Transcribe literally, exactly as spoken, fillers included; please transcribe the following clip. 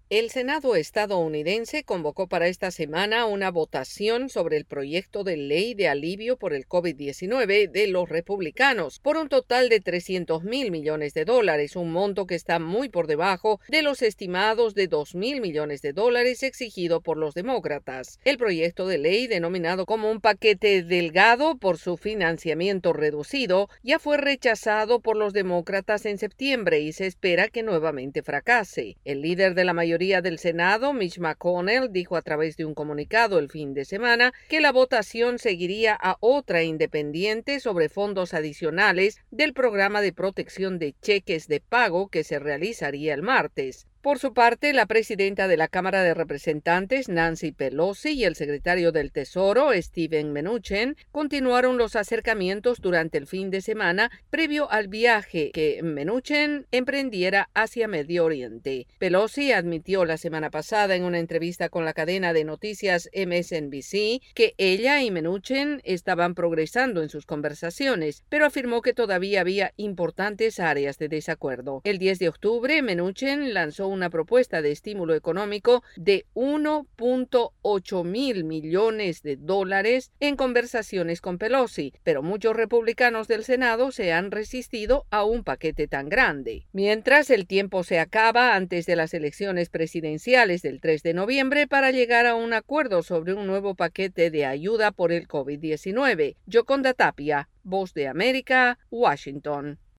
El Senado estadounidense convocó para esta semana una votación sobre el proyecto de ley de alivio por el COVID diecinueve de los republicanos por un total de trescientos mil millones de dólares, un monto que está muy por debajo de los estimados de dos mil millones de dólares exigido por los demócratas. El proyecto de ley, denominado como un paquete delgado por su financiamiento reducido, ya fue rechazado por los demócratas en septiembre y se espera que nuevamente fracase. El líder de la mayoría del Senado, Mitch McConnell, dijo a través de un comunicado el fin de semana que la votación seguiría a otra independiente sobre fondos adicionales del programa de protección de cheques de pago que se realizaría el martes. Por su parte, la presidenta de la Cámara de Representantes, Nancy Pelosi, y el secretario del Tesoro, Steven Mnuchin, continuaron los acercamientos durante el fin de semana previo al viaje que Mnuchin emprendiera hacia Medio Oriente. Pelosi admitió la semana pasada en una entrevista con la cadena de noticias M S N B C que ella y Mnuchin estaban progresando en sus conversaciones, pero afirmó que todavía había importantes áreas de desacuerdo. El diez de octubre, Mnuchin lanzó una propuesta de estímulo económico de uno punto ocho mil millones de dólares en conversaciones con Pelosi, pero muchos republicanos del Senado se han resistido a un paquete tan grande. Mientras, el tiempo se acaba antes de las elecciones presidenciales del tres de noviembre para llegar a un acuerdo sobre un nuevo paquete de ayuda por el COVID diecinueve. Yoconda Tapia, Voz de América, Washington.